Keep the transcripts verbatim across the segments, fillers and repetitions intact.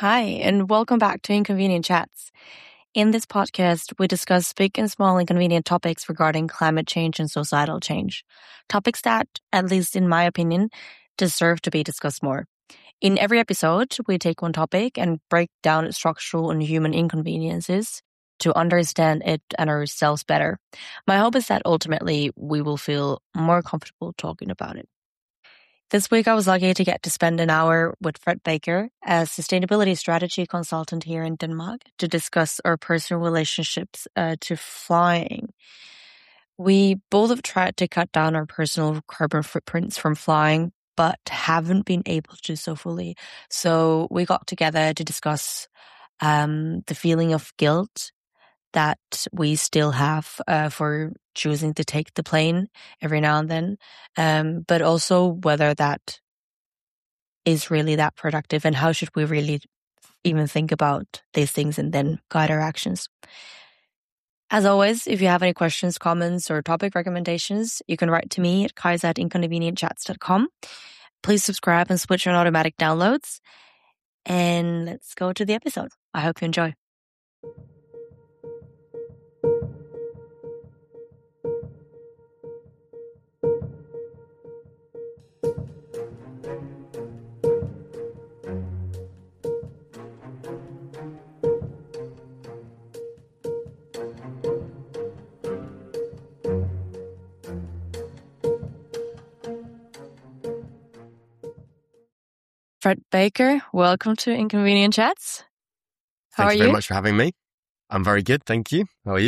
Hi, and welcome back to Inconvenient Chats. In this podcast, we discuss big and small inconvenient topics regarding climate change and societal change. Topics that, at least in my opinion, deserve to be discussed more. In every episode, we take one topic and break down its structural and human inconveniences to understand it and ourselves better. My hope is that ultimately we will feel more comfortable talking about it. This week, I was lucky to get to spend an hour with Fred Baker, a sustainability strategy consultant here in Denmark, to discuss our personal relationships uh, to flying. We both have tried to cut down our personal carbon footprints from flying, but haven't been able to do so fully. So we got together to discuss um, the feeling of guilt that we still have uh, for choosing to take the plane every now and then, um, but also whether that is really that productive and how should we really even think about these things and then guide our actions. As always, if you have any questions, comments, or topic recommendations, you can write to me at kaisa at inconvenient chats dot com. Please subscribe and switch on automatic downloads. And let's go to the episode. I hope you enjoy. Fred Baker, welcome to Inconvenient Chats. How Thank are you you? very much for having me. I'm very good, thank you. How are you?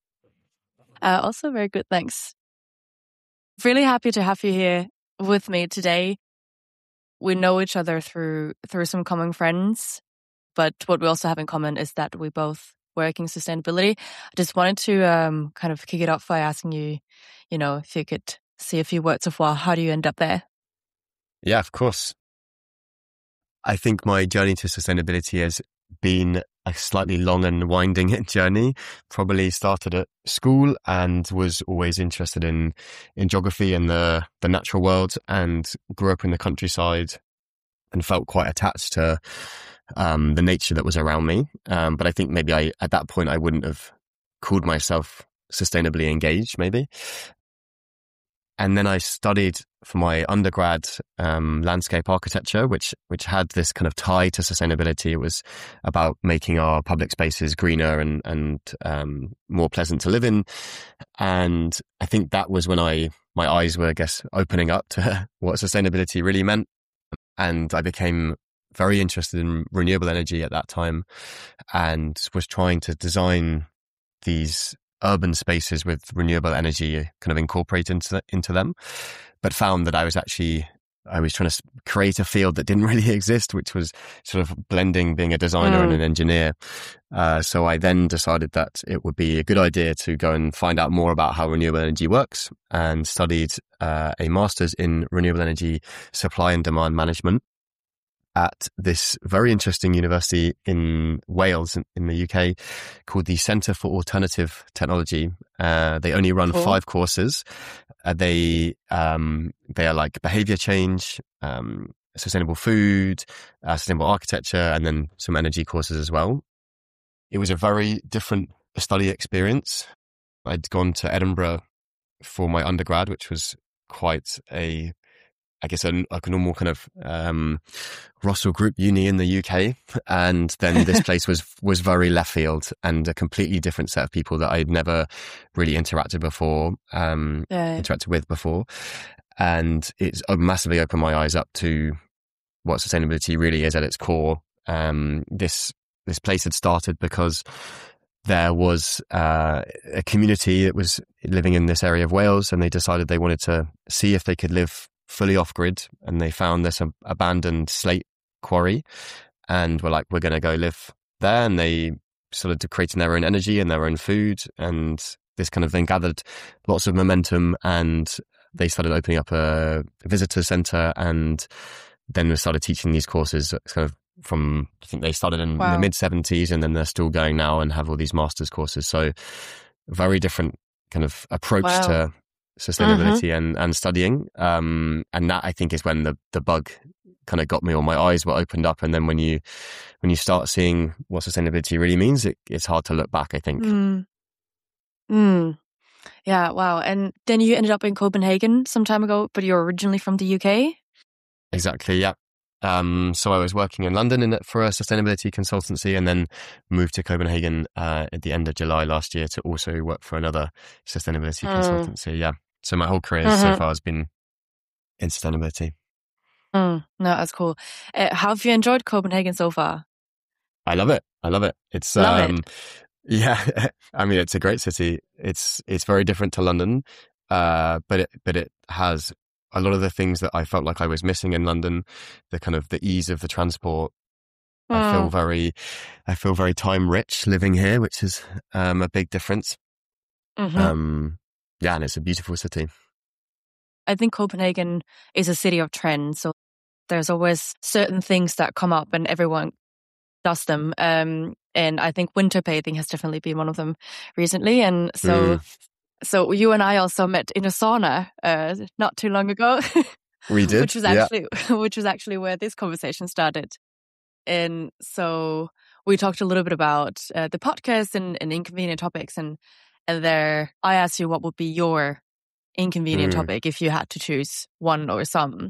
Uh, also very good, thanks. Really happy to have you here with me today. We know each other through through some common friends, but what we also have in common is that we both work in sustainability. I just wanted to um, kind of kick it off by asking you, you know, if you could say a few words of, well, how do you end up there? Yeah, of course. I think my journey to sustainability has been a slightly long and winding journey. Probably started at school and was always interested in, in geography and the, the natural world, and grew up in the countryside and felt quite attached to um, the nature that was around me. Um, but I think maybe I, at that point, I wouldn't have called myself sustainably engaged, maybe. And then I studied for my undergrad um, landscape architecture, which which had this kind of tie to sustainability. It was about making our public spaces greener and and um, more pleasant to live in. And I think that was when I my eyes were, I guess, opening up to what sustainability really meant. And I became very interested in renewable energy at that time, and was trying to design these urban spaces with renewable energy kind of incorporated into, into them, but found that I was actually, I was trying to create a field that didn't really exist, which was sort of blending being a designer mm. and an engineer. Uh, so I then decided that it would be a good idea to go and find out more about how renewable energy works, and studied uh, a master's in renewable energy supply and demand management at this very interesting university in Wales, in, in the U K, called the Centre for Alternative Technology. Uh, they only run cool. five courses. Uh, they um, they are like behaviour change, um, sustainable food, uh, sustainable architecture, and then some energy courses as well. It was a very different study experience. I'd gone to Edinburgh for my undergrad, which was quite a I guess a, like a normal kind of um, Russell Group uni in the U K, and then this place was was very left field and a completely different set of people that I'd never really interacted before, um, yeah. interacted with before, and it's massively opened my eyes up to what sustainability really is at its core. Um, this this place had started because there was uh, a community that was living in this area of Wales, and they decided they wanted to see if they could live fully off-grid, and they found this um, abandoned slate quarry, and were like, we're going to go live there. And they started creating their own energy and their own food, and this kind of then gathered lots of momentum, and they started opening up a visitor centre, and then they started teaching these courses kind of from, I think they started in wow. the mid seventies, and then they're still going now and have all these master's courses. So very different kind of approach wow. to sustainability mm-hmm. and, and studying. Um, and that, I think, is when the, the bug kind of got me, or my eyes were opened up. And then when you when you start seeing what sustainability really means, it, it's hard to look back, I think. Mm. Mm. Yeah, wow. And then you ended up in Copenhagen some time ago, but you're originally from the U K? Exactly, yeah. Um, so I was working in London in, for a sustainability consultancy, and then moved to Copenhagen uh, at the end of July last year to also work for another sustainability Mm. consultancy. Yeah. So my whole career Mm-hmm. so far has been in sustainability. Mm. No, that's cool. Uh, how have you enjoyed Copenhagen so far? I love it. I love it. It's Love um, it. yeah. I mean, it's a great city. It's it's very different to London, uh, but it but it has a lot of the things that I felt like I was missing in London. The kind of the ease of the transport. Mm. I feel very, I feel very time rich living here, which is um, a big difference. Mm-hmm. Um, yeah, and it's a beautiful city. I think Copenhagen is a city of trends, so there's always certain things that come up, and everyone does them. Um, and I think winter bathing has definitely been one of them recently. And so, Mm. so you and I also met in a sauna uh, not too long ago. We did, which was actually yeah. which was actually where this conversation started. And so we talked a little bit about uh, the podcast and, and inconvenient topics, and and there I asked you what would be your inconvenient Mm. topic if you had to choose one or some.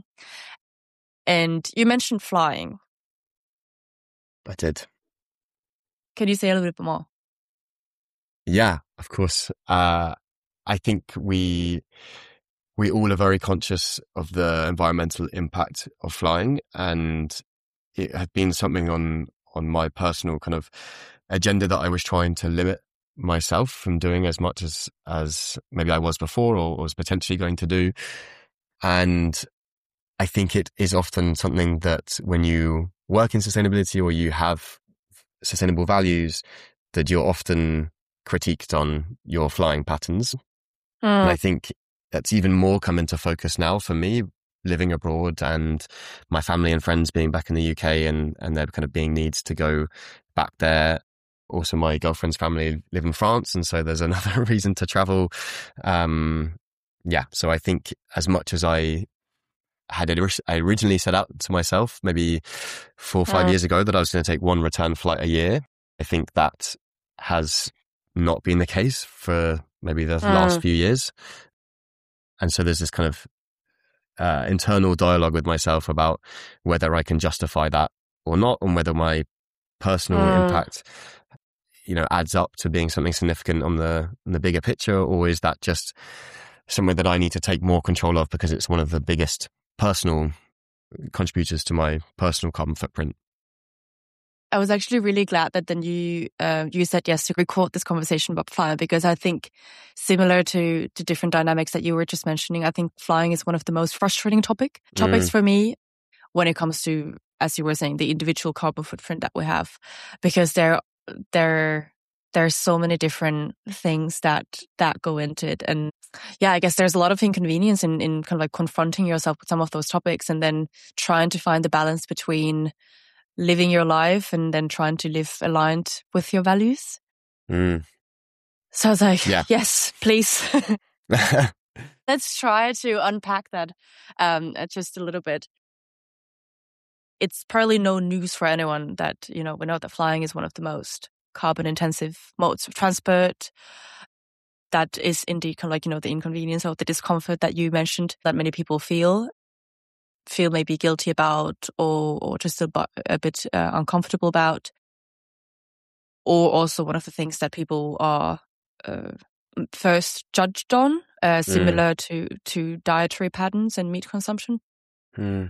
And you mentioned flying. I did. Can you say a little bit more? Yeah, of course. Uh, I think we we all are very conscious of the environmental impact of flying, and it had been something on on my personal kind of agenda that I was trying to limit myself from doing as much as as maybe I was before, or was potentially going to do. And I think it is often something that when you work in sustainability or you have sustainable values, that you're often critiqued on your flying patterns. Mm. And I think that's even more come into focus now for me, living abroad and my family and friends being back in the U K, and, and there kind of being needs to go back there. Also, my girlfriend's family live in France, and so there's another reason to travel. Um, yeah, so I think as much as I had I originally set out to myself maybe four or five mm. years ago that I was going to take one return flight a year, I think that has not been the case for maybe the mm. last few years. And so there's this kind of uh, internal dialogue with myself about whether I can justify that or not, and whether my personal mm. impact, you know, adds up to being something significant on the on the bigger picture, or is that just something that I need to take more control of because it's one of the biggest personal contributors to my personal carbon footprint. I was actually really glad that then you uh, you said yes to record this conversation about flying, because I think similar to to different dynamics that you were just mentioning, I think flying is one of the most frustrating topic topics mm. for me when it comes to, as you were saying, the individual carbon footprint that we have, because there there there's so many different things that that go into it. And yeah, I guess there's a lot of inconvenience in, in kind of like confronting yourself with some of those topics, and then trying to find the balance between living your life and then trying to live aligned with your values. Mm. So I was like, yeah. yes, please. Let's try to unpack that um, just a little bit. It's probably no news for anyone that, you know, we know that flying is one of the most carbon intensive modes of transport. That is indeed kind of like, you know, the inconvenience or the discomfort that you mentioned that many people feel, feel maybe guilty about, or, or just a, a bit uh, uncomfortable about. Or also one of the things that people are uh, first judged on, uh, similar mm. to, to dietary patterns and meat consumption. Mm.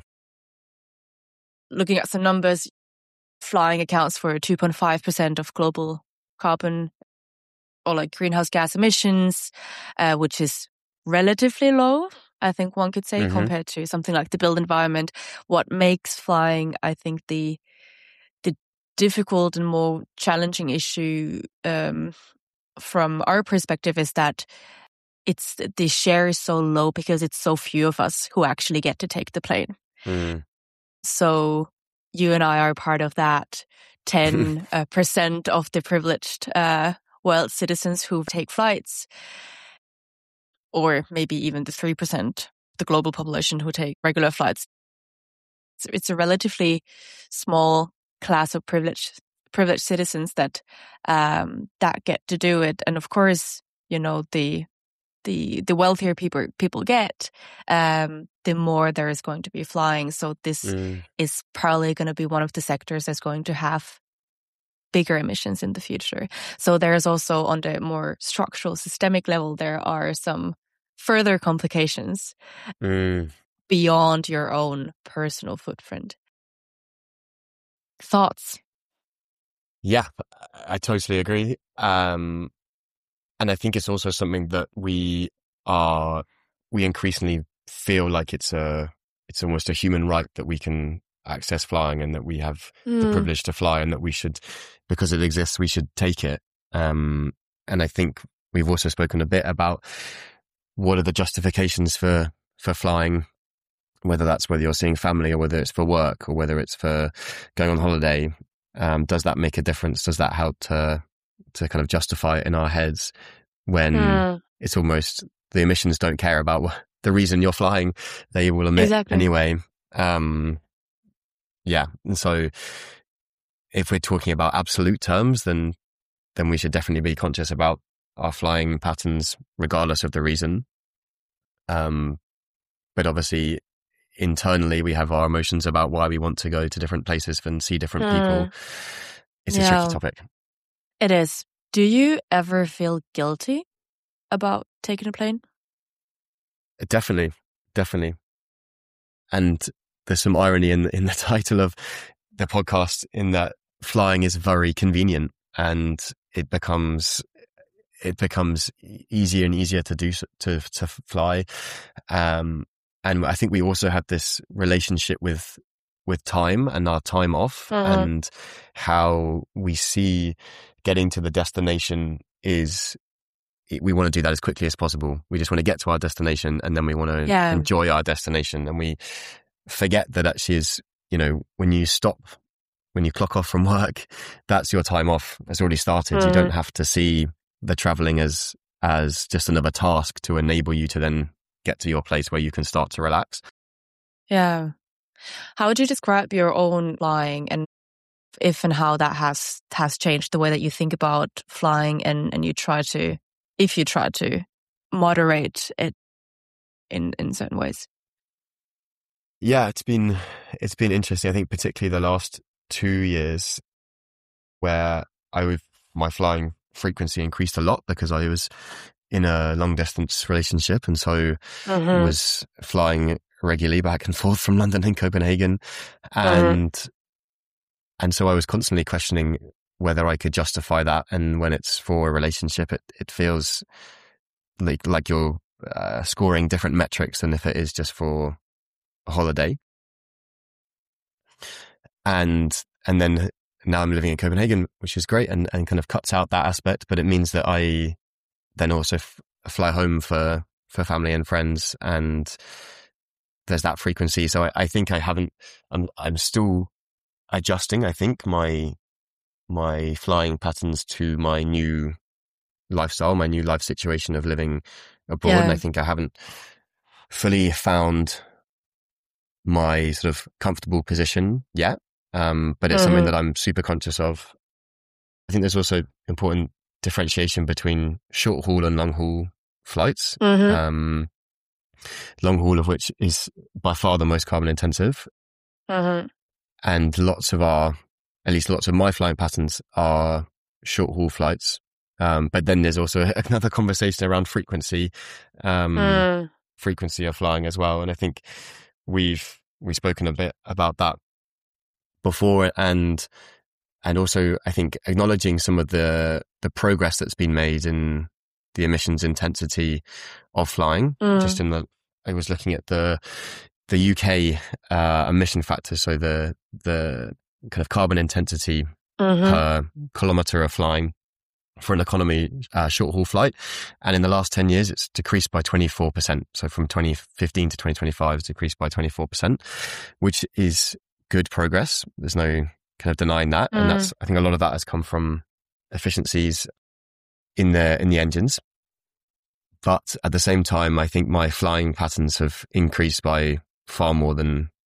Looking at some numbers, flying accounts for two point five percent of global carbon or like greenhouse gas emissions, uh, which is relatively low, I think one could say, mm-hmm. compared to something like the built environment. What makes flying, I think, the the difficult and more challenging issue um, from our perspective is that it's the share is so low because it's so few of us who actually get to take the plane. Mm. So you and I are part of that ten percent uh, of the privileged uh, world citizens who take flights, or maybe even the three percent, the global population who take regular flights. it's, it's a relatively small class of privileged privileged citizens that um, that get to do it. And of course, you know, the the the wealthier people people get, um, the more there is going to be flying. So this Mm. is probably going to be one of the sectors that's going to have bigger emissions in the future. So there is also, on the more structural, systemic level, there are some further complications Mm. beyond your own personal footprint. Thoughts? Yeah, I totally agree. Um, and I think it's also something that we are, we increasingly feel like it's a, it's almost a human right that we can access flying, and that we have mm. the privilege to fly, and that we should, because it exists, we should take it. Um, and I think we've also spoken a bit about what are the justifications for, for flying, whether that's whether you're seeing family or whether it's for work or whether it's for going on holiday. Um, does that make a difference? Does that help to, to kind of justify it in our heads when mm. it's almost, the emissions don't care about what, the reason you're flying, they will emit exactly. anyway. Um, yeah. And so if we're talking about absolute terms, then, then we should definitely be conscious about our flying patterns, regardless of the reason. Um, but obviously internally we have our emotions about why we want to go to different places and see different mm. people. It's yeah. a tricky topic. It is. Do you ever feel guilty about taking a plane? Definitely, definitely. And there's some irony in in the title of the podcast, in that flying is very convenient, and it becomes it becomes easier and easier to do to to fly. Um, and I think we also have this relationship with with time and our time off, uh-huh. and how we see getting to the destination is, we want to do that as quickly as possible. We just want to get to our destination, and then we want to yeah. enjoy our destination. And we forget that actually is, you know, when you stop, when you clock off from work, that's your time off. It's already started. Mm. You don't have to see the traveling as, as just another task to enable you to then get to your place where you can start to relax. Yeah. How would you describe your own flying, and if and how that has, has changed the way that you think about flying, and, and you try to, if you try to moderate it in, in certain ways? Yeah, it's been, it's been interesting. I think particularly the last two years where I was, my flying frequency increased a lot because I was in a long distance relationship. And so mm-hmm. was flying regularly back and forth from London and Copenhagen. And, mm-hmm. and so I was constantly questioning whether I could justify that. And when it's for a relationship, it, it feels like, like you're uh, scoring different metrics than if it is just for a holiday. And, and then now I'm living in Copenhagen, which is great, and, and kind of cuts out that aspect, but it means that I then also f- fly home for, for family and friends, and there's that frequency. So I, I think I haven't, I'm, I'm still adjusting, I think, my, my flying patterns to my new lifestyle, my new life situation of living abroad. Yeah. And I think I haven't fully found my sort of comfortable position yet. Um, but it's mm-hmm. something that I'm super conscious of. I think there's also important differentiation between short haul and long haul flights. Mm-hmm. Um, long haul of which is by far the most carbon intensive. Mm-hmm. And lots of our, at least lots of my flying patterns are short haul flights. Um, but then there's also another conversation around frequency, um, mm. frequency of flying as well. And I think we've, we've spoken a bit about that before, and, and also I think acknowledging some of the, the progress that's been made in the emissions intensity of flying. Mm. Just in the, I was looking at the, the U K, uh, emission factors. So the, the kind of carbon intensity mm-hmm. per kilometer of flying for an economy uh, short haul flight. And in the last ten years, it's decreased by twenty-four percent. So from twenty fifteen to twenty twenty-five, it's decreased by twenty-four percent, which is good progress. There's no kind of denying that. Mm. And that's, I think a lot of that has come from efficiencies in the, in the engines. But at the same time, I think my flying patterns have increased by far more than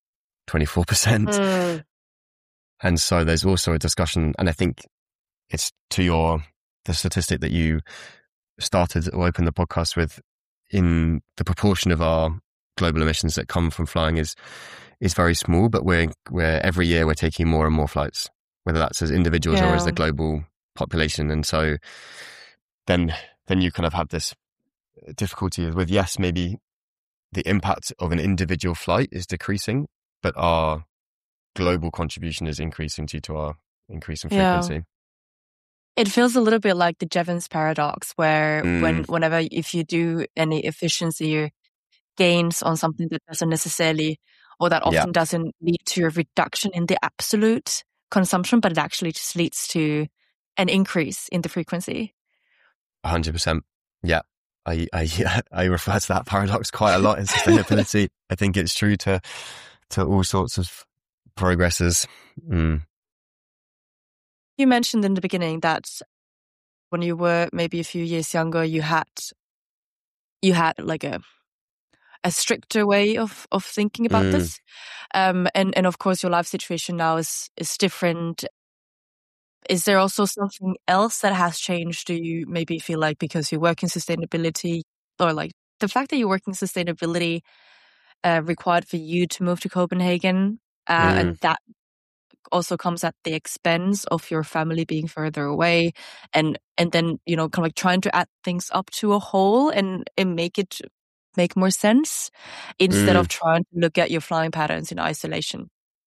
twenty-four percent. Mm. And so there's also a discussion, and I think it's to your, the statistic that you started or opened the podcast with, in the proportion of our global emissions that come from flying is is very small, but we're, we're every year we're taking more and more flights, whether that's as individuals Yeah. or as a global population. And so then, then you kind of have this difficulty with, yes, maybe the impact of an individual flight is decreasing, but our global contribution is increasing due to our increase in Yeah. frequency. It feels a little bit like the Jevons paradox, where Mm. when whenever if you do any efficiency gains on something that doesn't necessarily, or that often Yeah. doesn't lead to a reduction in the absolute consumption, but it actually just leads to an increase in the frequency. one hundred percent. Yeah. I, I, I refer to that paradox quite a lot in sustainability. I think it's true to, to all sorts of progresses. Mm. You mentioned in the beginning that when you were maybe a few years younger, you had you had like a a stricter way of of thinking about Mm. this, um, and and of course your life situation now is is different. Is there also something else that has changed? Do you maybe feel like because you work in sustainability, or like the fact that you work in sustainability uh, required for you to move to Copenhagen, uh, Mm. and that also comes at the expense of your family being further away, and and then, you know, kind of like trying to add things up to a whole and, and make it make more sense instead Mm. of trying to look at your flying patterns in isolation?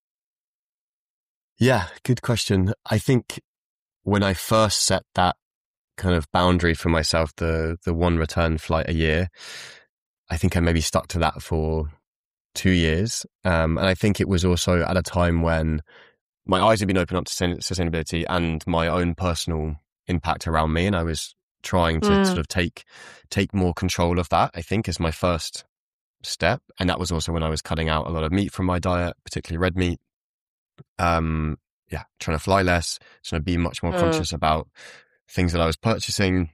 Yeah, good question. I think when I first set that kind of boundary for myself, the the one return flight a year, I think I maybe stuck to that for two years. Um, and I think it was also at a time when my eyes had been opened up to sustain- sustainability and my own personal impact around me. And I was trying to Mm. sort of take take more control of that, I think, as my first step. And that was also when I was cutting out a lot of meat from my diet, particularly red meat. Um, yeah, trying to fly less, trying to be much more Mm. conscious about things that I was purchasing.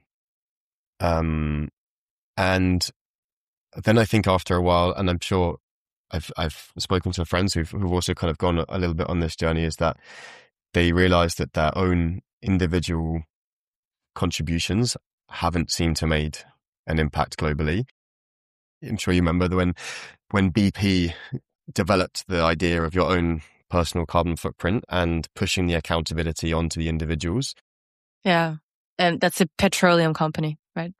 Um, and then I think after a while, and I'm sure I've I've spoken to friends who've, who've also kind of gone a little bit on this journey, is that they realize that their own individual contributions haven't seemed to made an impact globally. I'm sure you remember that when when B P developed the idea of your own personal carbon footprint and pushing the accountability onto the individuals. Yeah, and that's a petroleum company, right?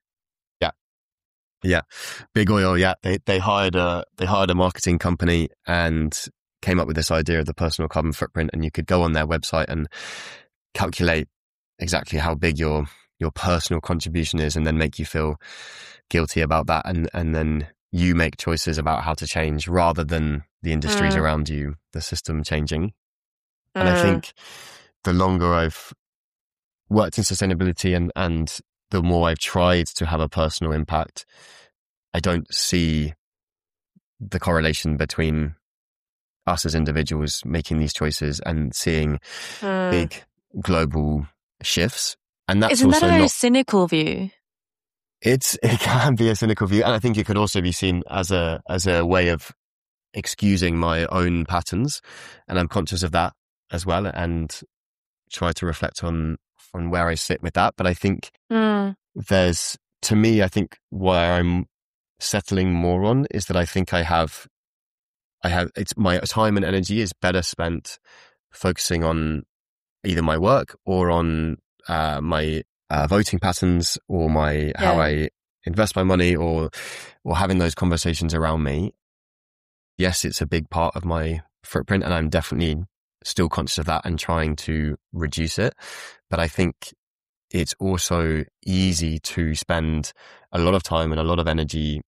Yeah, Big Oil. Yeah, they they hired a they hired a marketing company and came up with this idea of the personal carbon footprint, and you could go on their website and calculate exactly how big your your personal contribution is, and then make you feel guilty about that, and and then you make choices about how to change rather than the industries Mm. around you, the system changing. And Mm. I think the longer I've worked in sustainability and and the more I've tried to have a personal impact, I don't see the correlation between us as individuals making these choices and seeing Mm. big global shifts. And that's Isn't that also a very not, cynical view? it's, it can be a cynical view. And I think it could also be seen as a, as a way of excusing my own patterns. And I'm conscious of that as well, and try to reflect on, on where I sit with that. But I think Mm. there's, to me, I think where I'm settling more on is that I think I have, I have, it's my time and energy is better spent focusing on either my work or on uh, my uh, voting patterns or my, how Yeah. I invest my money, or, or having those conversations around me. Yes, it's a big part of my footprint, and I'm definitely still conscious of that and trying to reduce it. But I think it's also easy to spend a lot of time and a lot of energy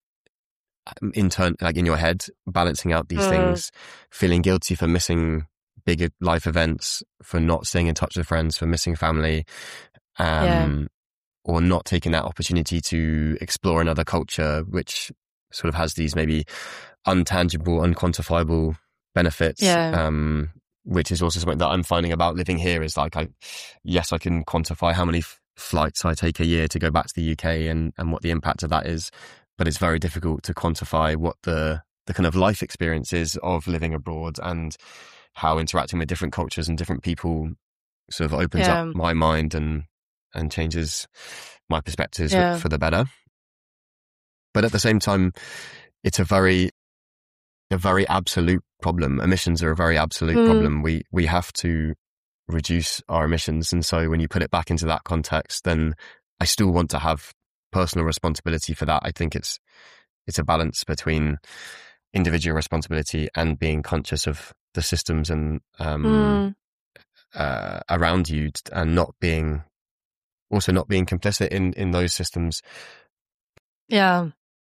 in turn, like in your head, balancing out these Mm. things, feeling guilty for missing bigger life events, for not staying in touch with friends, for missing family, um, Yeah. or not taking that opportunity to explore another culture, which sort of has these maybe untangible, unquantifiable benefits. Yeah. Um, which is also something that I'm finding about living here, is like, I, yes, I can quantify how many f- flights I take a year to go back to the U K and, and what the impact of that is. But it's very difficult to quantify what the, the kind of life experiences of living abroad and how interacting with different cultures and different people sort of opens Yeah. up my mind and and changes my perspectives Yeah. for the better. But at the same time, it's a very a very absolute problem. Emissions are a very absolute Mm. problem. We we have to reduce our emissions, and so when you put it back into that context, then I still want to have personal responsibility for that. I think it's it's a balance between individual responsibility and being conscious of the systems and um, Mm. uh, around you, and not being also not being complicit in in those systems. Yeah.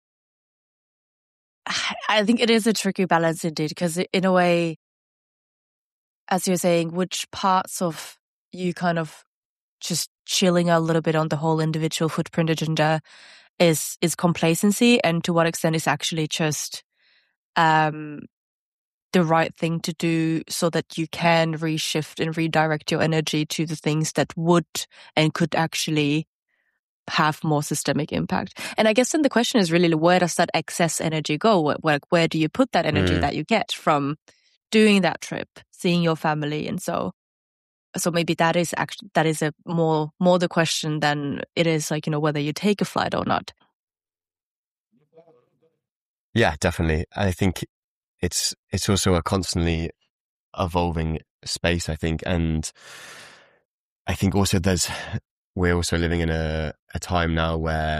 I think it is a tricky balance indeed, because in a way, as you're saying, which parts of you kind of just chilling a little bit on the whole individual footprint agenda is is complacency, and to what extent is actually just um, the right thing to do, so that you can reshift and redirect your energy to the things that would and could actually have more systemic impact. And I guess then the question is really, where does that excess energy go? Where, where, where do you put that energy Mm. that you get from doing that trip, seeing your family? And so so maybe that is actually that is a more more the question than it is like, you know, whether you take a flight or not. Yeah, definitely. I think it's it's also a constantly evolving space, I think. And I think also there's we're also living in a, a time now where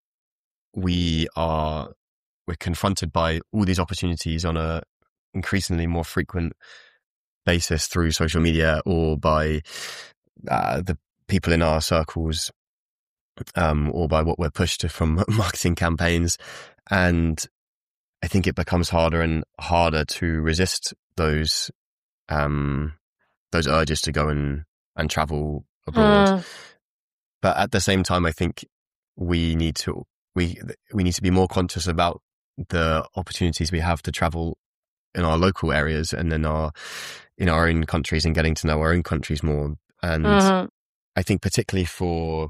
we are we're confronted by all these opportunities on a increasingly more frequent basis through social media, or by uh, the people in our circles, um, or by what we're pushed to from marketing campaigns. And I think it becomes harder and harder to resist those um, those urges to go and, and travel abroad. Mm. But at the same time, I think we need to we we need to be more conscious about the opportunities we have to travel in our local areas and in our in our own countries, and getting to know our own countries more. And Mhm. I think particularly for,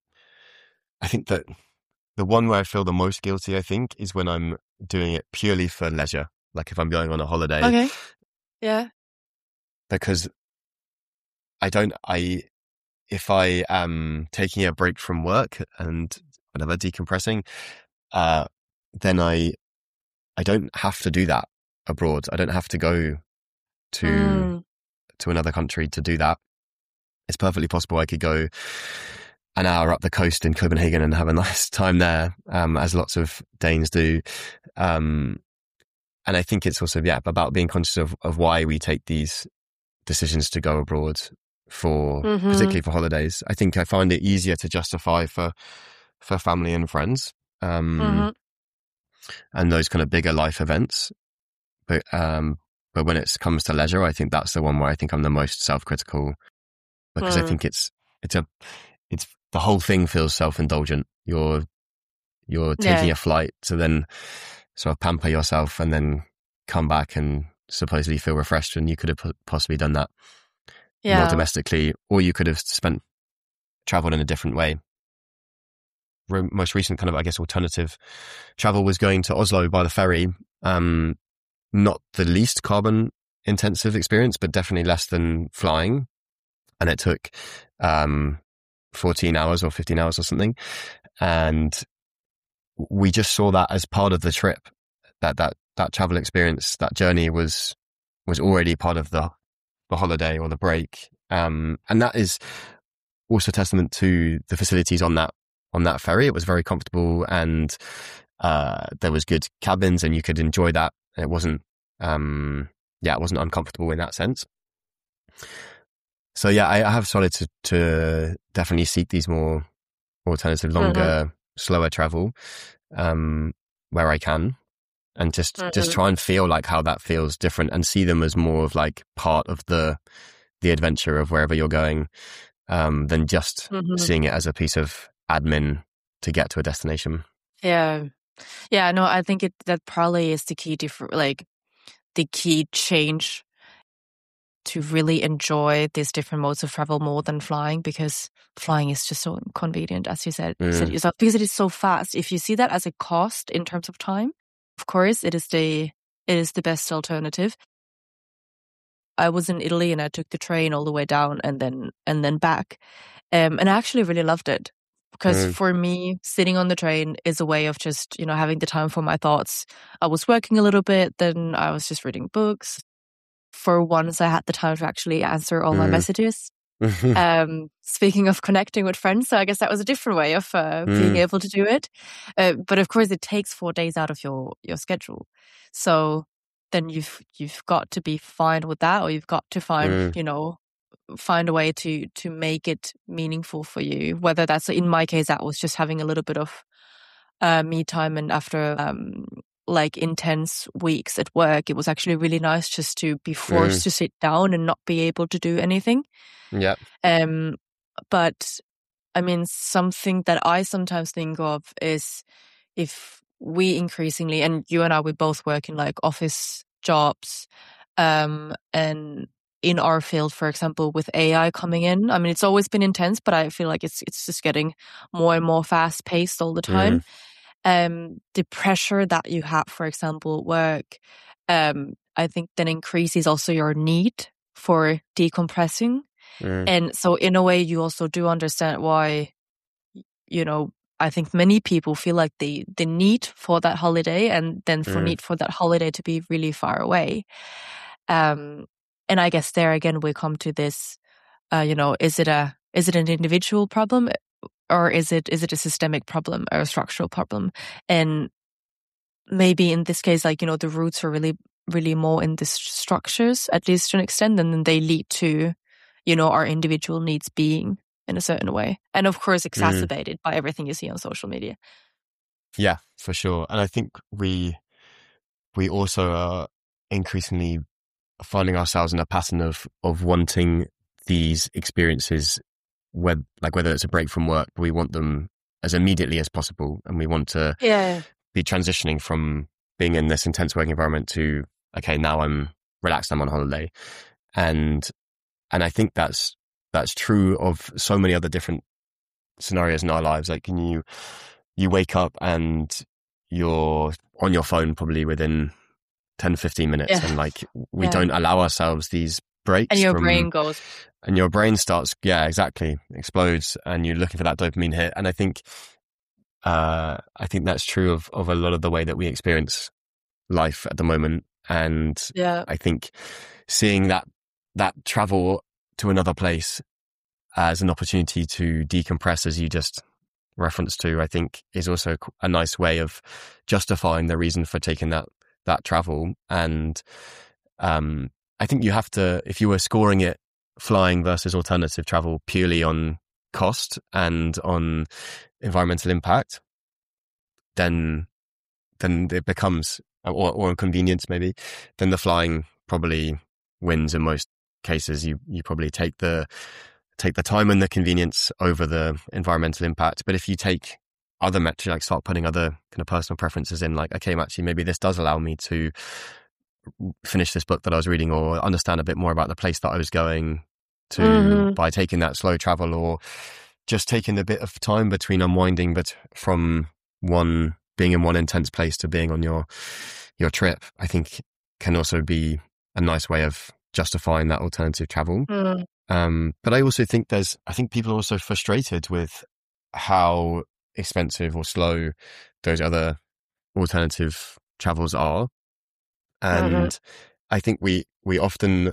I think that the one where I feel the most guilty, I think, is when I'm doing it purely for leisure. Like if I'm going on a holiday, Okay. Yeah. because I don't, I, if I am taking a break from work and whatever, decompressing, uh, then I, I don't have to do that abroad. I don't have to go to, Mm. to another country to do that. It's perfectly possible I could go an hour up the coast in Copenhagen and have a nice time there, um, as lots of Danes do. Um, and I think it's also, yeah, about being conscious of, of why we take these decisions to go abroad for, Mhm. particularly for holidays. I think I find it easier to justify for, for family and friends, um, Mhm. and those kind of bigger life events. But, um, but when it comes to leisure, I think that's the one where I think I'm the most self-critical, because I Mm. think it's, it's a, it's, the whole thing feels self-indulgent. You're, you're taking Yeah. a flight to then sort of pamper yourself and then come back and supposedly feel refreshed, and you could have p- possibly done that more Yeah. domestically, or you could have spent traveled in a different way. Re- most recent kind of, I guess, alternative travel was going to Oslo by the ferry. Um, not the least carbon intensive experience, but definitely less than flying. And it took um, fourteen hours or fifteen hours or something. And we just saw that as part of the trip. That that that travel experience, that journey was was already part of the the holiday or the break, um, and that is also testament to the facilities on that on that ferry. It was very comfortable, and uh, there was good cabins, and you could enjoy that. It wasn't, um, yeah, it wasn't uncomfortable in that sense. So yeah, I, I have started to to definitely seek these more alternative, longer, Mhm. slower travel, um, where I can. And just, just Mhm. try and feel like how that feels different, and see them as more of like part of the the adventure of wherever you're going, um, than just Mhm. seeing it as a piece of admin to get to a destination. Yeah. Yeah, no, I think it that probably is the key different like the key change to really enjoy these different modes of travel more than flying, because flying is just so inconvenient, as you said, said Mm. yourself, because it is so fast. If you see that as a cost in terms of time, of course, it is the it is the best alternative. I was in Italy and I took the train all the way down and then and then back. Um, and I actually really loved it because Mm. for me, sitting on the train is a way of just, you know, having the time for my thoughts. I was working a little bit, then I was just reading books. For once, I had the time to actually answer all my Mm. messages. Um, speaking of connecting with friends, so I guess that was a different way of uh, being Mm. able to do it. Uh, but of course, it takes four days out of your your schedule. So then you've you've got to be fine with that, or you've got to find Mm. you know find a way to to make it meaningful for you. Whether that's, in my case, that was just having a little bit of uh, me time, and after um like intense weeks at work, it was actually really nice just to be forced Mm. to sit down and not be able to do anything. Yeah. Um, but I mean, something that I sometimes think of is if we increasingly, and you and I, we both work in like office jobs, um, and in our field, for example, with A I coming in, I mean, it's always been intense, but I feel like it's it's just getting more and more fast paced all the time. Mm. Um, the pressure that you have, for example, at work, um, I think then increases also your need for decompressing. Mm. And so in a way, you also do understand why, you know, I think many people feel like the, the need for that holiday, and then for Mm. need for that holiday to be really far away. Um, and I guess there again, we come to this, uh, you know, is it a, is it an individual problem, or is it, is it a systemic problem or a structural problem? And maybe in this case, like, you know, the roots are really, really more in the structures, at least to an extent, and then they lead to, you know, our individual needs being in a certain way. And of course, exacerbated mm. by everything you see on social media. Yeah, for sure. And I think we, we also are increasingly finding ourselves in a pattern of, of wanting these experiences, whether, like whether it's a break from work, we want them as immediately as possible. And we want to yeah. be transitioning from being in this intense work environment to, okay, now I'm relaxed, I'm on holiday. And, and I think that's, that's true of so many other different scenarios in our lives. Like, can you, you wake up and you're on your phone probably within ten, fifteen minutes. Yeah. And like, we yeah. don't allow ourselves these breaks. And your from, brain goes. And your brain starts, yeah, exactly, explodes, and you're looking for that dopamine hit. And I think, uh, I think that's true of, of a lot of the way that we experience life at the moment. And yeah. I think seeing that, that travel to another place as an opportunity to decompress, as you just referenced to, I think is also a nice way of justifying the reason for taking that, that travel. And, um, I think you have to, if you were scoring it flying versus alternative travel purely on cost and on environmental impact, then, then it becomes, or, or on convenience maybe, then the flying probably wins in most cases. You, you probably take the, take the time and the convenience over the environmental impact. But if you take other metrics, like start putting other kind of personal preferences in, like, okay, actually, maybe this does allow me to finish this book that I was reading, or understand a bit more about the place that I was going to mm-hmm. by taking that slow travel, or just taking a bit of time between unwinding, but from one being in one intense place to being on your, your trip, I think can also be a nice way of justifying that alternative travel. Mm. Um, but I also think there's, I think people are also frustrated with how expensive or slow those other alternative travels are. And mm-hmm. I think we, we often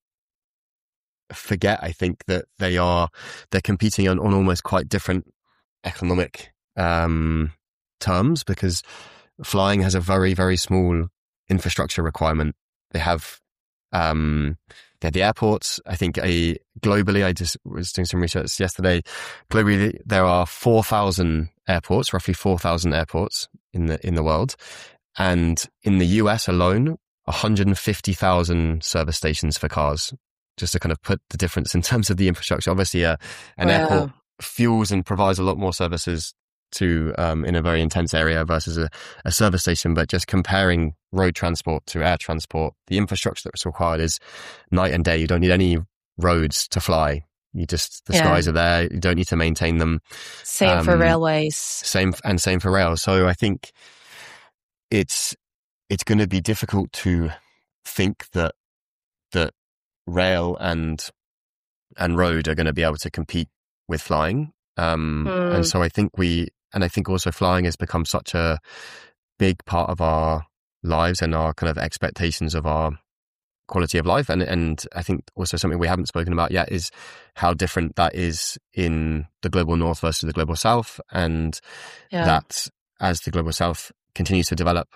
forget, I think, that they are, they're competing on, on almost quite different economic, um, terms, because flying has a very, very small infrastructure requirement. They have, um, they have the airports. I think a globally, I just was doing some research yesterday. Globally, there are four thousand airports, roughly four thousand airports in the, in the world. And in the U S alone, one hundred fifty thousand service stations for cars, just to kind of put the difference in terms of the infrastructure. Obviously, uh, an wow. airport fuels and provides a lot more services to, um, in a very intense area versus a, a service station. But just comparing road transport to air transport, the infrastructure that's required is night and day. You don't need any roads to fly. You just, the yeah. skies are there. You don't need to maintain them. Same um, for railways. Same, and same for rail. So I think it's, it's going to be difficult to think that that rail and and road are going to be able to compete with flying. Um, Mm. And so I think we, and I think also flying has become such a big part of our lives and our kind of expectations of our quality of life. And, and I think also something we haven't spoken about yet is how different that is in the global north versus the global south. And Yeah. that as the global south continues to develop,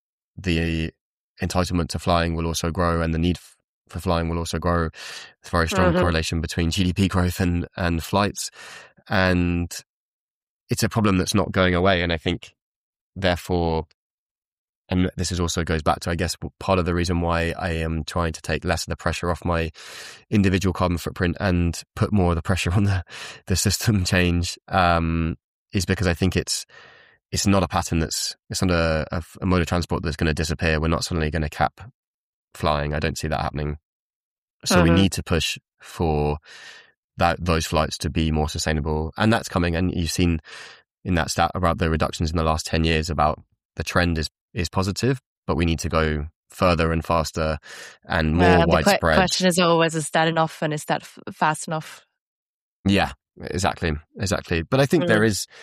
the entitlement to flying will also grow, and the need f- for flying will also grow. There's a very strong Mhm. correlation between G D P growth and, and flights. And it's a problem that's not going away. And I think, therefore, and this is also goes back to, I guess, part of the reason why I am trying to take less of the pressure off my individual carbon footprint and put more of the pressure on the, the system change, um, is because I think it's it's not a pattern that's, it's not a, a, a mode of transport that's going to disappear. We're not suddenly going to cap flying. I don't see that happening. So Mhm. we need to push for that those flights to be more sustainable. And that's coming. And you've seen in that stat about the reductions in the last ten years about the trend is, is positive, but we need to go further and faster and more Yeah, the que- widespread. question is always, is that enough, and is that f- fast enough? Yeah, exactly. Exactly. But I think Mm. there is,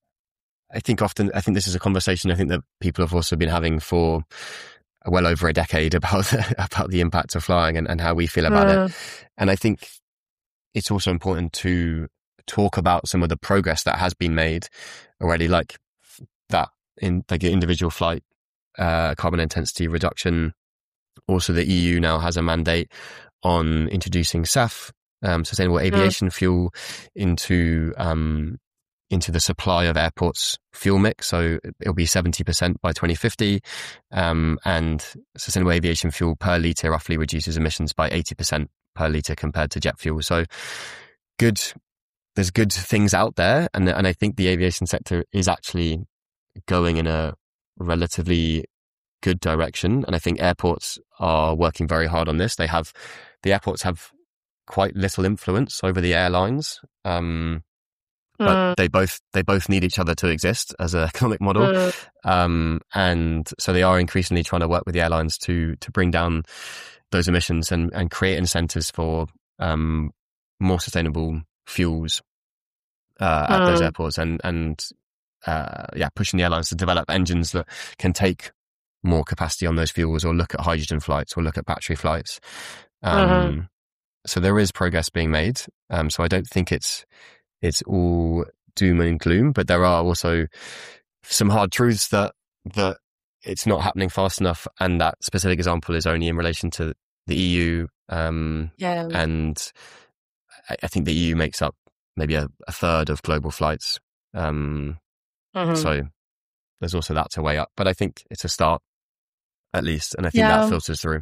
I think often, I think this is a conversation I think that people have also been having for well over a decade about the, about the impact of flying and, and how we feel about Mm. it. And I think it's also important to talk about some of the progress that has been made already, like that in like the individual flight uh, carbon intensity reduction. Also, the E U now has a mandate on introducing S A F, um, sustainable aviation mm. fuel, into um, into the supply of airports fuel mix. So it'll be seventy percent by twenty fifty. Um, and sustainable aviation fuel per litre roughly reduces emissions by eighty percent per litre compared to jet fuel. So good, there's good things out there. And, and I think the aviation sector is actually going in a relatively good direction. And I think airports are working very hard on this. They have, the airports have quite little influence over the airlines. Um, but mm. they both they both need each other to exist as an economic model, mm. um, and so they are increasingly trying to work with the airlines to to bring down those emissions and, and create incentives for um, more sustainable fuels uh, at mm. those airports, and and uh, yeah, pushing the airlines to develop engines that can take more capacity on those fuels, or look at hydrogen flights, or look at battery flights. Um, mm-hmm. So there is progress being made. Um, so I don't think it's it's all doom and gloom, but there are also some hard truths that that it's not happening fast enough, and that specific example is only in relation to the E U. Um, yeah. And I, I think the E U makes up maybe a, a third of global flights. Um, mm-hmm. So there's also that to weigh up, but I think it's a start, at least, and I think yeah. that filters through.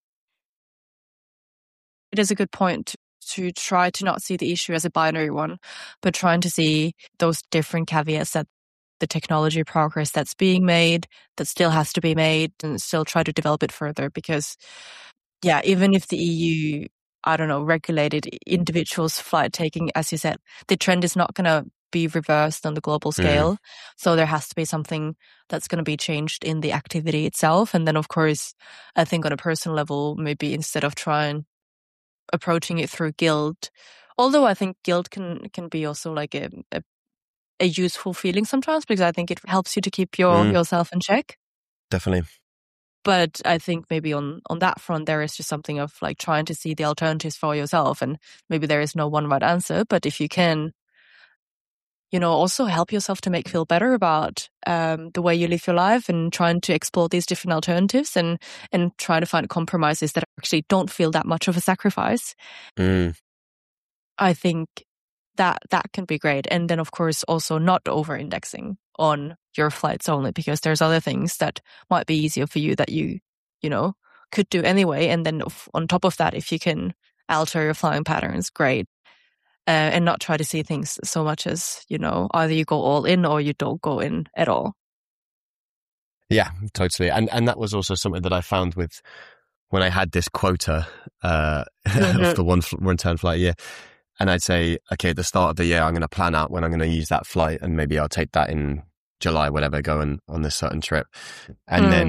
It is a good point to try to not see the issue as a binary one, but trying to see those different caveats that the technology progress that's being made, that still has to be made, and still try to develop it further. Because, yeah, even if the E U, I don't know, regulated individuals' flight taking, as you said, the trend is not going to be reversed on the global scale. Mm. So there has to be something that's going to be changed in the activity itself. And then, of course, I think on a personal level, maybe instead of trying approaching it through guilt, although I think guilt can can be also like a, a a useful feeling sometimes, because I think it helps you to keep your mm. yourself in check. Definitely. But I think maybe on on that front there is just something of like trying to see the alternatives for yourself, and maybe there is no one right answer, but if you can, you know, also help yourself to make feel better about um, the way you live your life, and trying to explore these different alternatives, and and try to find compromises that actually don't feel that much of a sacrifice. Mm. I think that that can be great. And then, of course, also not over-indexing on your flights only, because there's other things that might be easier for you that you, you know, could do anyway. And then on top of that, if you can alter your flying patterns, great. Uh, and not try to see things so much as, you know, either you go all in or you don't go in at all. Yeah, totally. And and that was also something that I found with when I had this quota uh, mm-hmm. of the one return flight a year. And I'd say, okay, at the start of the year, I'm going to plan out when I'm going to use that flight, and maybe I'll take that in July, whatever, go on, on this certain trip. And mm. then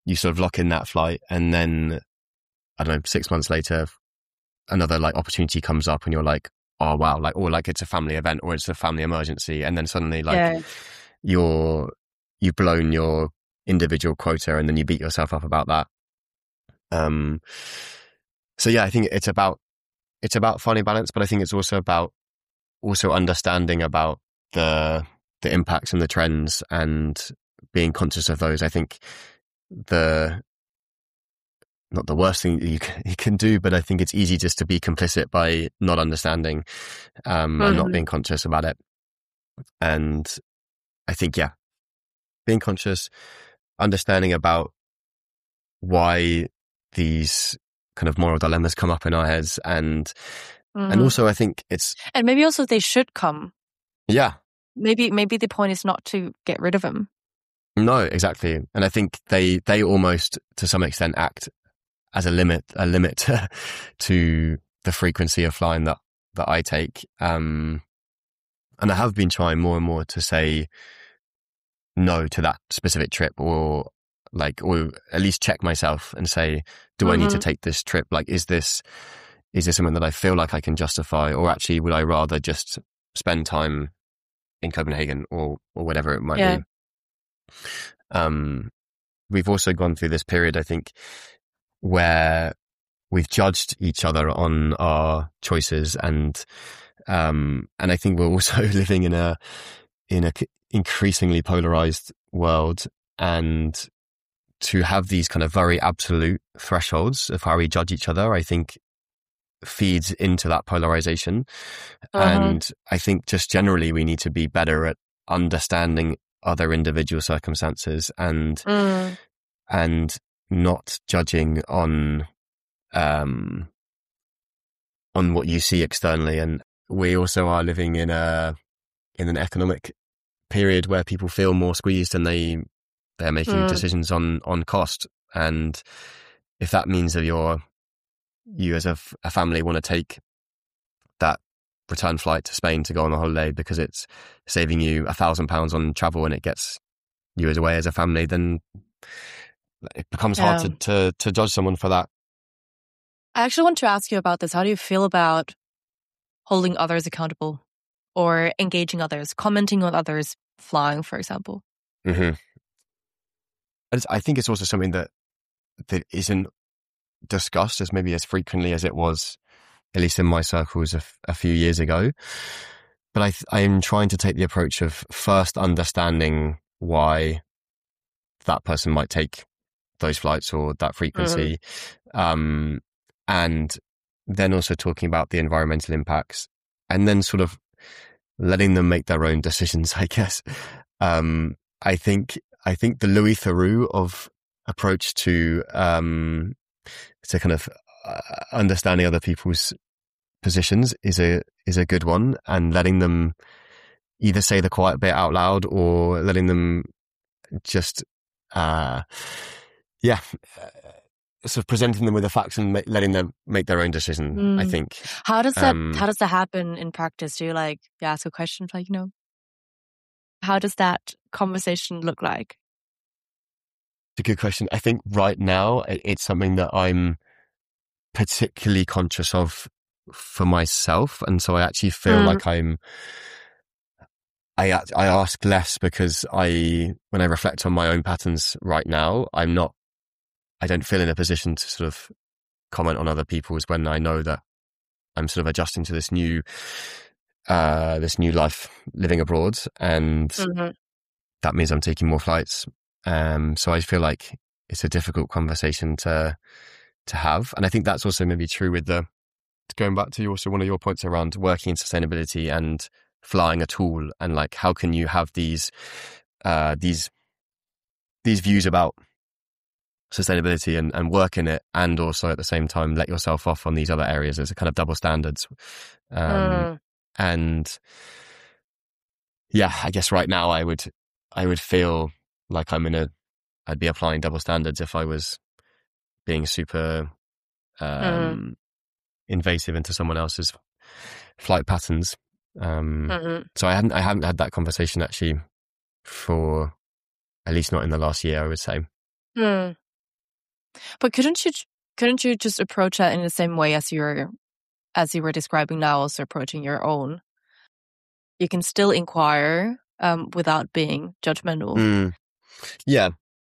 you sort of lock in that flight, and then I don't know, six months later, another like opportunity comes up, and you're like, oh wow, like or like it's a family event or it's a family emergency, and then suddenly like Yeah. you're you've blown your individual quota, and then you beat yourself up about that. Um. So yeah, I think it's about it's about finding balance, but I think it's also about also understanding about the the impacts and the trends and being conscious of those. I think the not the worst thing you can, you can do, but I think it's easy just to be complicit by not understanding um, mm-hmm. and not being conscious about it. And I think, yeah, being conscious, understanding about why these kind of moral dilemmas come up in our heads, and mm-hmm. and also I think it's and maybe also they should come. Yeah, maybe maybe the point is not to get rid of them. No, exactly, and I think they they almost to some extent act as a limit a limit to, to the frequency of flying that that I take. Um, and I have been trying more and more to say no to that specific trip, or like, or at least check myself and say, do mm-hmm. I need to take this trip? Like, is this, is this something that I feel like I can justify, or actually would I rather just spend time in Copenhagen or, or whatever it might yeah. be? Um, we've also gone through this period, I think, where we've judged each other on our choices, and um, and I think we're also living in a in a increasingly polarized world, and to have these kind of very absolute thresholds of how we judge each other, I think feeds into that polarization. Uh-huh. And I think just generally we need to be better at understanding other individual circumstances and mm. and not judging on um on what you see externally. And we also are living in a in an economic period where people feel more squeezed, and they they're making mm. decisions on on cost. And if that means that you're you as a, a family want to take that return flight to Spain to go on a holiday because it's saving you a thousand pounds on travel and it gets you away as a family, then it becomes yeah. hard to, to to judge someone for that. I actually want to ask you about this. How do you feel about holding others accountable or engaging others, commenting on others flying, for example? Mm-hmm. I think it's also something that that isn't discussed as maybe as frequently as it was, at least in my circles, a, f- a few years ago. But I th- I'm trying to take the approach of first understanding why that person might take those flights or that frequency, mm-hmm. um, and then also talking about the environmental impacts, and then sort of letting them make their own decisions, I guess. Um, I think I think the Louis Theroux of approach to um, to kind of uh, understanding other people's positions is a is a good one, and letting them either say the quiet bit out loud or letting them just uh, yeah uh, sort of presenting them with the facts and ma- letting them make their own decision. Mm. I think. How does that um, how does that happen in practice? Do you like you ask a question like, you know, how does that conversation look like? It's a good question. I think right now it's something that I'm particularly conscious of for myself, and so I actually feel mm. like I'm I I ask less because I when I reflect on my own patterns right now, I'm not I don't feel in a position to sort of comment on other people's when I know that I'm sort of adjusting to this new uh this new life living abroad, and mm-hmm. that means I'm taking more flights. Um, so I feel like it's a difficult conversation to to have, and I think that's also maybe true with the going back to also one of your points around working in sustainability and flying a tool, and like how can you have these uh, these these views about sustainability and, and work in it, and also at the same time let yourself off on these other areas as a kind of double standards. Um, mm. And yeah, I guess right now I would I would feel like I'm in a, I'd be applying double standards if I was being super um, mm. invasive into someone else's flight patterns. Um, mm-hmm. So I hadn't, I haven't had that conversation actually for at least not in the last year, I would say. Mm. But couldn't you couldn't you just approach that in the same way as you're as you were describing now, also approaching your own? You can still inquire um, without being judgmental. Mm. Yeah.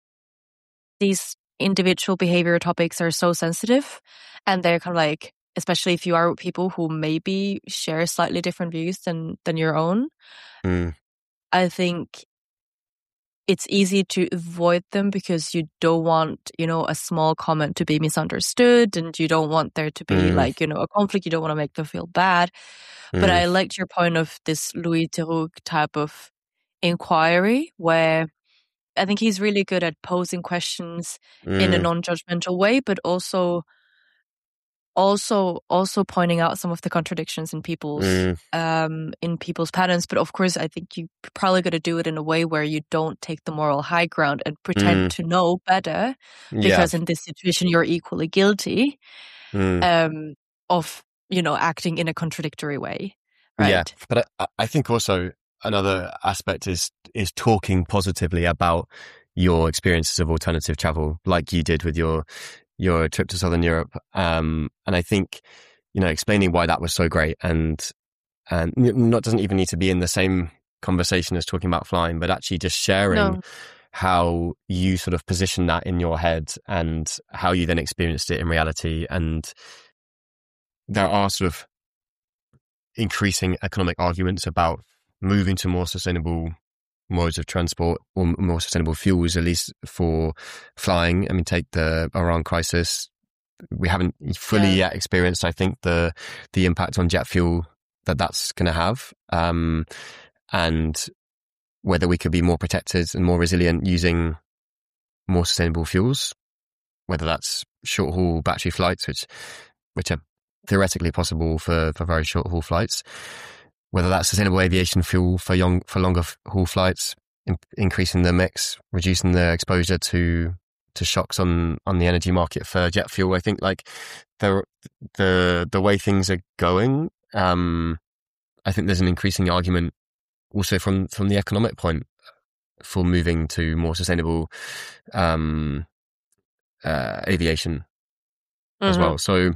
These individual behavior topics are so sensitive, and they're kind of like, especially if you are with people who maybe share slightly different views than than your own. Mm. I think it's easy to avoid them because you don't want, you know, a small comment to be misunderstood, and you don't want there to be Mm. like, you know, a conflict. You don't want to make them feel bad. Mm. But I liked your point of this Louis Theroux type of inquiry, where I think he's really good at posing questions Mm. in a non-judgmental way, but also also also pointing out some of the contradictions in people's Mm. um in people's patterns. But of course, I think you probably got to do it in a way where you don't take the moral high ground and pretend Mm. to know better, Yeah. because in this situation you're equally guilty Mm. um of, you know, acting in a contradictory way, right? Yeah, but I, I think also another aspect is is talking positively about your experiences of alternative travel, like you did with your your trip to Southern Europe. Um, and I think, you know, explaining why that was so great, and and not doesn't even need to be in the same conversation as talking about flying, but actually just sharing No. how you sort of position that in your head and how you then experienced it in reality. And there are sort of increasing economic arguments about moving to more sustainable modes of transport or more sustainable fuels, at least for flying. I mean, take the Iran crisis. We haven't fully Yeah. yet experienced, I think, the the impact on jet fuel that that's going to have, um, and whether we could be more protected and more resilient using more sustainable fuels, whether that's short haul battery flights, which which are theoretically possible for, for very short haul flights, whether that's sustainable aviation fuel for young for longer haul flights, in, increasing the mix, reducing the exposure to to shocks on on the energy market for jet fuel. I think like the the the way things are going, um, I think there's an increasing argument also from from the economic point for moving to more sustainable um, uh, aviation mm-hmm. as well. So.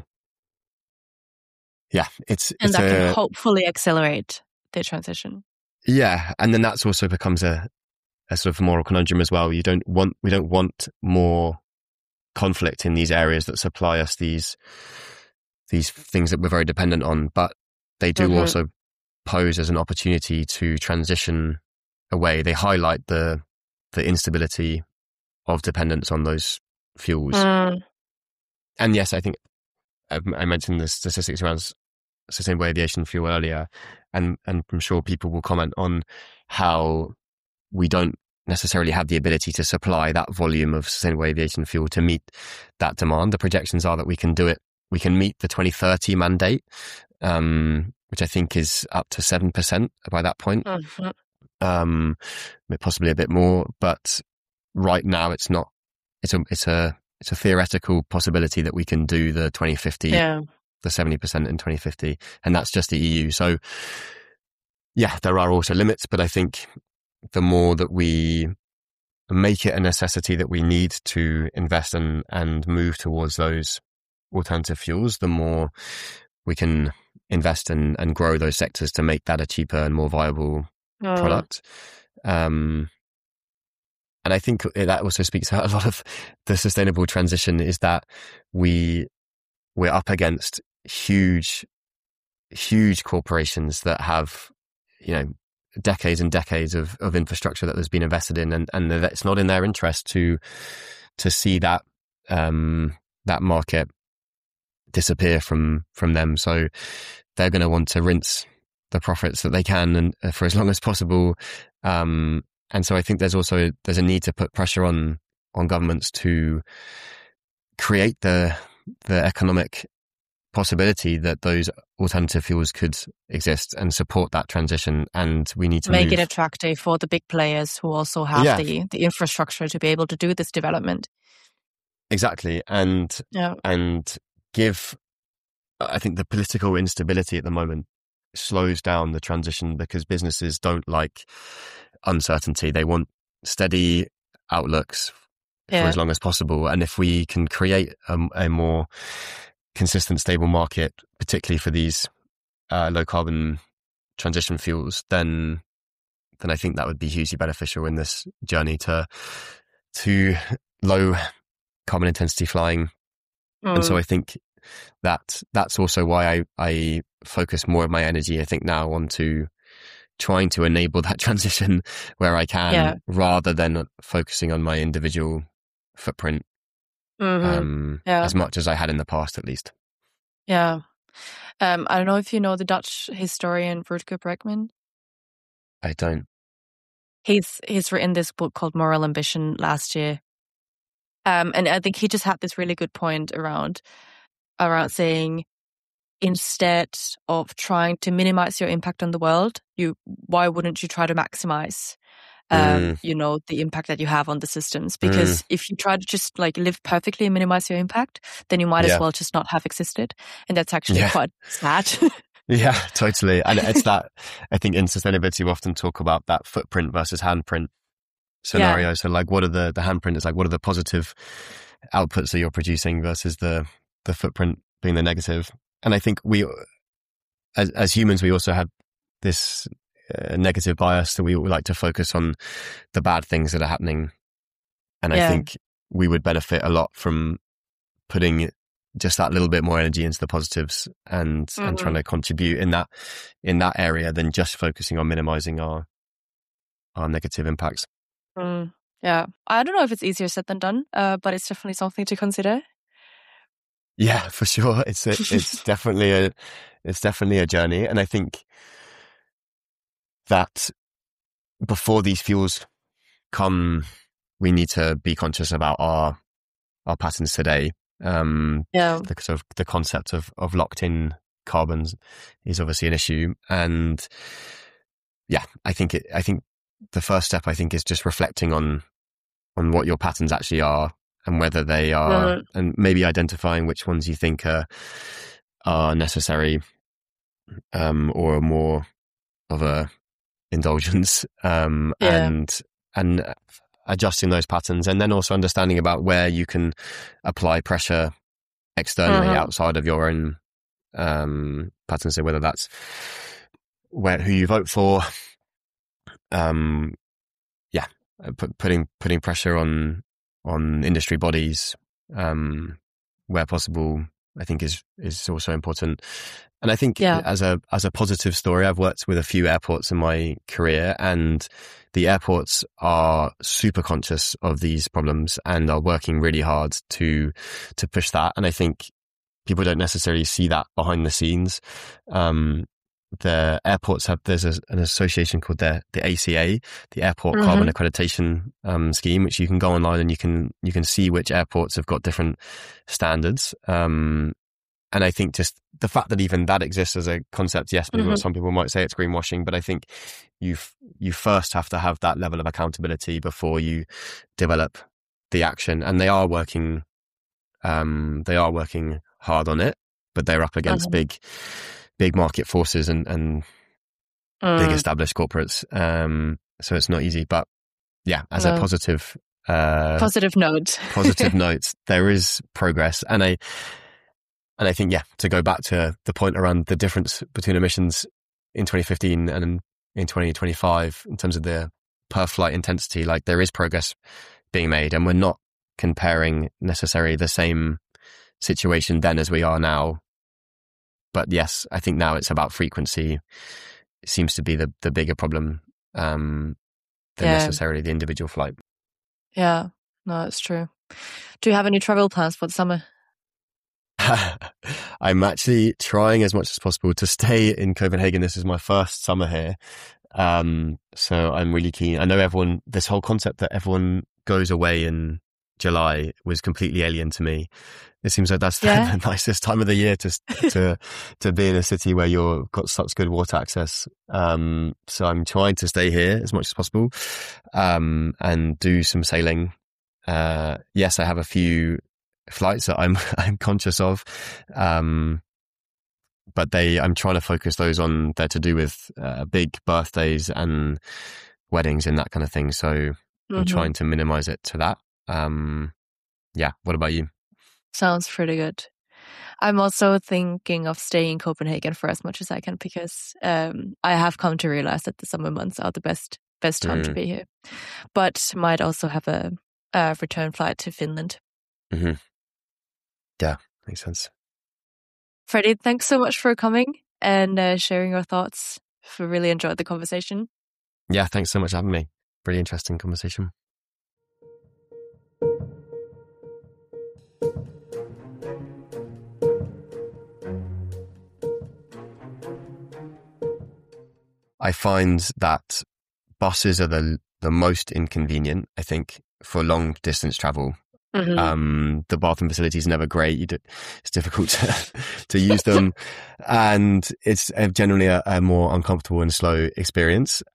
Yeah, it's and it's that a, can hopefully accelerate the transition. Yeah, and then that's also becomes a, a sort of moral conundrum as well. You don't want we don't want more conflict in these areas that supply us these these things that we're very dependent on, but they do mm-hmm. also pose as an opportunity to transition away. They highlight the the instability of dependence on those fuels. Mm. And yes, I think I mentioned the statistics around sustainable aviation fuel earlier, and, and I'm sure people will comment on how we don't necessarily have the ability to supply that volume of sustainable aviation fuel to meet that demand. The projections are that we can do it. We can meet the twenty thirty mandate, um, which I think is up to seven percent by that point, mm-hmm. um, possibly a bit more. But right now, it's not. It's a. It's a. It's a theoretical possibility that we can do the twenty fifty, yeah. the seventy percent in twenty fifty, and that's just the E U. So, yeah, there are also limits, but I think the more that we make it a necessity that we need to invest in and move towards those alternative fuels, the more we can invest in and grow those sectors to make that a cheaper and more viable oh. product. Um, And I think that also speaks to a lot of the sustainable transition, is that we, we're up against huge, huge corporations that have, you know, decades and decades of, of infrastructure that has been invested in, and, and it's not in their interest to, to see that, um, that market disappear from, from them. So they're going to want to rinse the profits that they can, and uh, for as long as possible. Um, And so I think there's also, there's a need to put pressure on, on governments to create the, the economic possibility that those alternative fuels could exist and support that transition. And we need to make move. it attractive for the big players who also have yeah. the, the infrastructure to be able to do this development. Exactly. And, yeah. and give, I think the political instability at the moment slows down the transition, because businesses don't like uncertainty. They want steady outlooks for Yeah. as long as possible. And if we can create a, a more consistent, stable market, particularly for these uh, low carbon transition fuels, then then I think that would be hugely beneficial in this journey to to low carbon intensity flying. Mm. And so I think that that's also why I, I focus more of my energy, I think, now onto trying to enable that transition where I can, Yeah. rather than focusing on my individual footprint Mm-hmm. um, Yeah. as much as I had in the past, at least. Yeah. Um, I don't know if you know the Dutch historian Rutger Bregman. I don't. He's he's written this book called Moral Ambition last year. Um, and I think he just had this really good point around around saying, instead of trying to minimize your impact on the world, you why wouldn't you try to maximize um, Mm. you know, the impact that you have on the systems? Because Mm. if you try to just like live perfectly and minimize your impact, then you might Yeah. as well just not have existed. And that's actually Yeah. quite sad. Yeah, totally. And it's that, I think in sustainability, we often talk about that footprint versus handprint scenario. Yeah. So like, what are the, the handprint is like, what are the positive outputs that you're producing versus the, the footprint being the negative? And I think we, as, as humans, we also have this uh, negative bias that we like to focus on the bad things that are happening. And I Yeah. think we would benefit a lot from putting just that little bit more energy into the positives and, Mhm. and trying to contribute in that, in that area than just focusing on minimizing our, our negative impacts. Mm, yeah. I don't know if it's easier said than done, uh, but it's definitely something to consider. Yeah, for sure. It's a, it's definitely a, it's definitely a journey. And I think that before these fuels come, we need to be conscious about our, our patterns today. Um, Yeah. the sort of the concept of, of locked in carbons is obviously an issue. And yeah, I think it, I think the first step, I think, is just reflecting on, on what your patterns actually are and whether they are, Mhm. and maybe identifying which ones you think are, are necessary, um, or more of a indulgence, um, Yeah. and, and adjusting those patterns, and then also understanding about where you can apply pressure externally Mhm. outside of your own, um, patterns. So whether that's where, who you vote for, um, yeah, put, putting, putting pressure on, on industry bodies, um, where possible, I think is, is also important. And I think Yeah. as a, as a positive story, I've worked with a few airports in my career, and the airports are super conscious of these problems and are working really hard to, to push that. And I think people don't necessarily see that behind the scenes. Um, the airports have, there's a, an association called the, the A C A, the Airport Mhm. Carbon Accreditation um, Scheme, which you can go online and you can, you can see which airports have got different standards. Um, and I think just the fact that even that exists as a concept, yes, people, Mhm. some people might say it's greenwashing, but I think you you first have to have that level of accountability before you develop the action. And they are working, um, they are working hard on it, but they're up against Mhm. big, big market forces and, and Mm. big established corporates. Um, so it's not easy, but yeah, as a No. positive, uh, Positive note. positive note, there is progress. And I, and I think, yeah, to go back to the point around the difference between emissions in twenty fifteen and in twenty twenty-five, in terms of the per flight intensity, like there is progress being made, and we're not comparing necessarily the same situation then as we are now. But yes, I think now it's about frequency. It seems to be the, the bigger problem, um, than Yeah. necessarily the individual flight. Yeah. No, it's true. Do you have any travel plans for the summer? I'm actually trying as much as possible to stay in Copenhagen. This is my first summer here. Um, so I'm really keen. I know everyone, this whole concept that everyone goes away in July was completely alien to me. It seems like that's Yeah. the nicest time of the year to, to, to be in a city where you've got such good water access. Um, so I'm trying to stay here as much as possible, um, and do some sailing. Uh, yes, I have a few flights that I'm, I'm conscious of. Um, but they, I'm trying to focus those on, they're to do with, uh, big birthdays and weddings and that kind of thing. So I'm Mhm. trying to minimize it to that. Um, yeah. What about you? Sounds pretty good. I'm also thinking of staying in Copenhagen for as much as I can because um, I have come to realize that the summer months are the best best time Mm. to be here. But might also have a, a return flight to Finland. Mm-hmm. Yeah, makes sense. Freddie, thanks so much for coming and uh, sharing your thoughts. I really enjoyed the conversation. Yeah, thanks so much for having me. Really interesting conversation. I find that buses are the the most inconvenient, I think, for long distance travel. Mm-hmm. Um, the bathroom facilities are never great. You do, it's difficult to, to use them. And it's generally a, a more uncomfortable and slow experience.